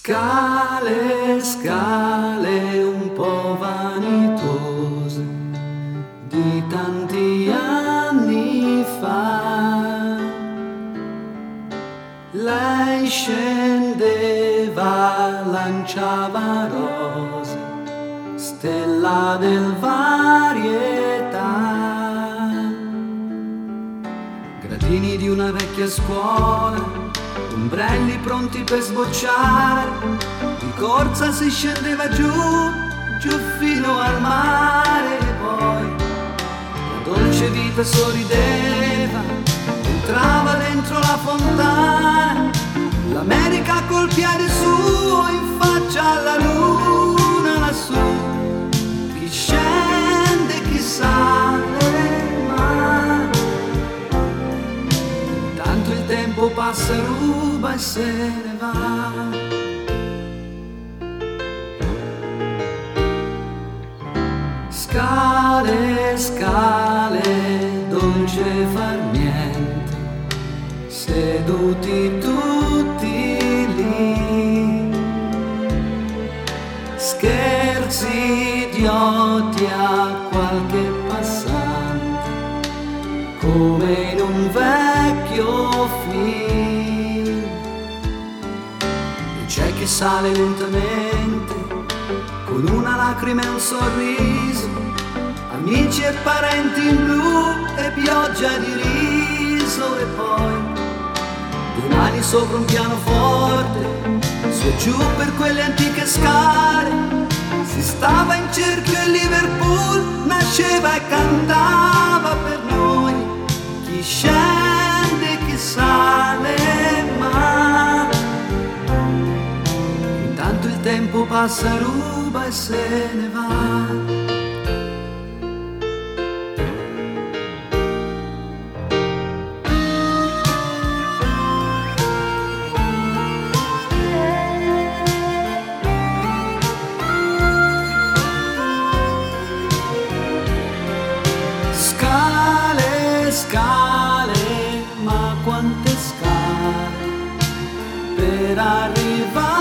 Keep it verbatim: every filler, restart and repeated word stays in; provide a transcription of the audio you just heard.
Scale, scale un po' vanitose di tanti anni fa. Lei scendeva, lanciava rose, stella del varietà. Gradini di una vecchia scuola, ombrelli pronti per sbocciare, di corsa si scendeva giù, giù fino al mare. E poi la dolce vita sorrideva, entrava dentro la fontana, l'America col piede suo in faccia alla luna lassù. Chi scende, chi sale, ma tanto il tempo passa, ruba e se ne va. Scale, scale, dolce far niente, seduti tutti lì. Scherzi idioti a qualche passante, come in un vecchio film. E c'è chi sale lentamente, con una lacrima e un sorriso, amici e parenti in blu e pioggia di riso. E poi due mani sopra un pianoforte, su e giù per quelle antiche scale. Si stava in cerchio e Liverpool nasceva e cantava per noi. Chi scende, chi sale, ma intanto il tempo passa, ruba e se ne va. Scale, scale, ma quante scale per arrivare